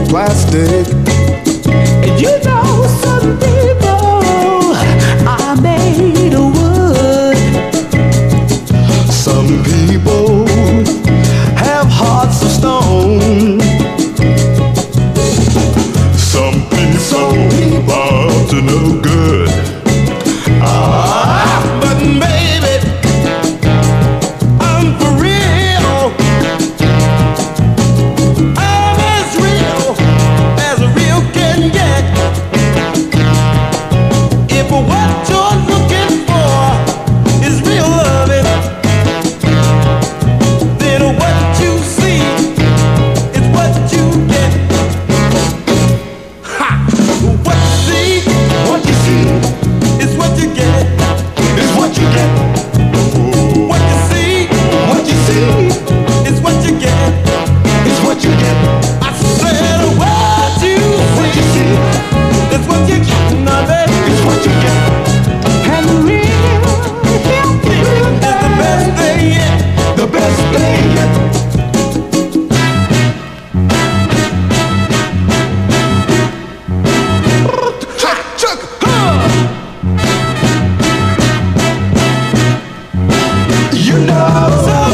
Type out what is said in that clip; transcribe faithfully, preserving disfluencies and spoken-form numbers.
plastic. And you know some people are made of wood. Some people have hearts of stone. Some people, Some people are up to no good. Ah, but baby, I'm for real. I'm as real as a real can get. If what you're looking for is real loving, then what you see is what you get. Ha! What you see, what you see is what you get. Is what you get. What you see, what you see is what you get. Is what you get. I said what you what you see is what you get. Now baby, is what you get. And real healthy Is the best thing yet. The best thing yet. Chuck, chuck, huh. You know.